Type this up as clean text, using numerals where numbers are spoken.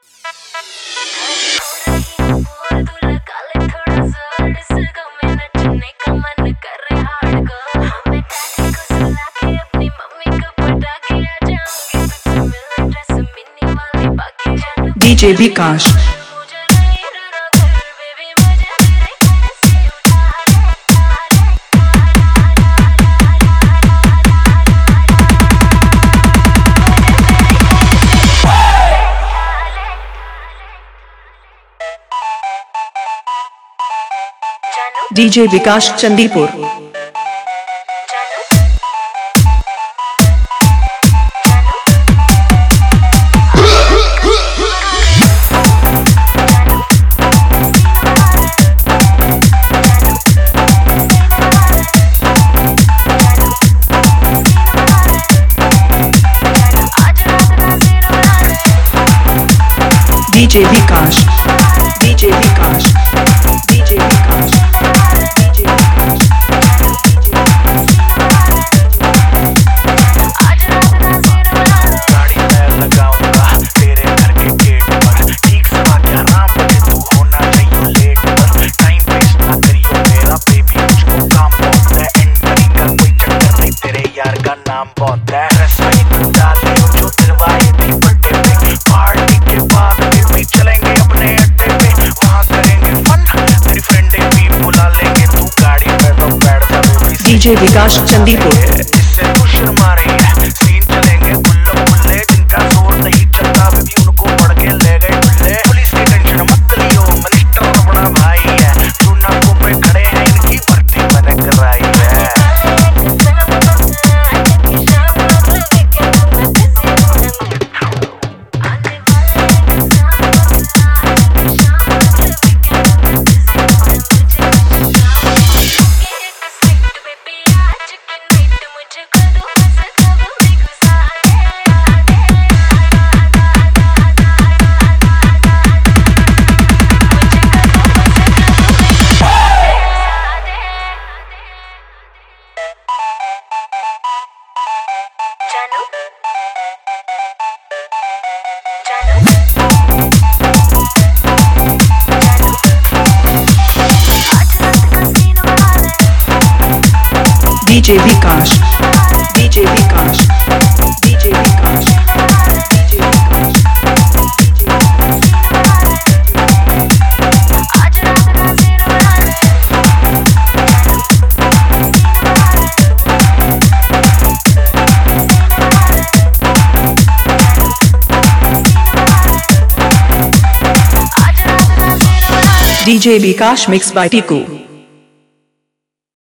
DJ Vikash। DJ Vikash Chandipur. DJ Vikash, DJ Vikash, DJ Vikash, DJ Vikash, गाड़ी मैं लगाऊंगा तेरे घर के गेट पर, ठीक सवा 11 बजे तू होना चाहिए लेट पर। टाइम वेस्ट ना करियो मेरा बेबी, मुझको काम बहुत है, एंट्री का कोई चक्कर नहीं, तेरे यार का नाम बहुत है। रसोई तू डाल लियो जो दिलवाए थी बर्थडे पे, पार्टी के बाद फिर भी चलेंगे अपने अड्डे पे, वहाँ करेंगे फन, तेरी फ्रेंडे भी बुला लेंगे, तू गाड़ी में तो बैठ जा बेबी। DJ Vikash Chandipur. इससे तू शर्मा रही है, सीन चलेंगे गुल्लो गुल्ले, जिनका जोर नहीं चलता बेबी उनको पड़ के ले गए गुल्ले। पुलिस की टेंशन मत लियो, मिनिस्टर अपना भाई है, तू नाकों पे खड़े हैं इनकी भर्ती मैंने कराई है। DJ Vikash, DJ Vikash, DJ Vikash, DJ Vikash, DJ Vikash mixed by Tiku।